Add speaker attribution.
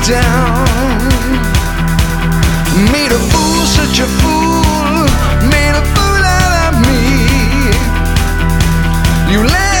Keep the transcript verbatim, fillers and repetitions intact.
Speaker 1: down. Made a fool, such a fool, made a fool out of me. You let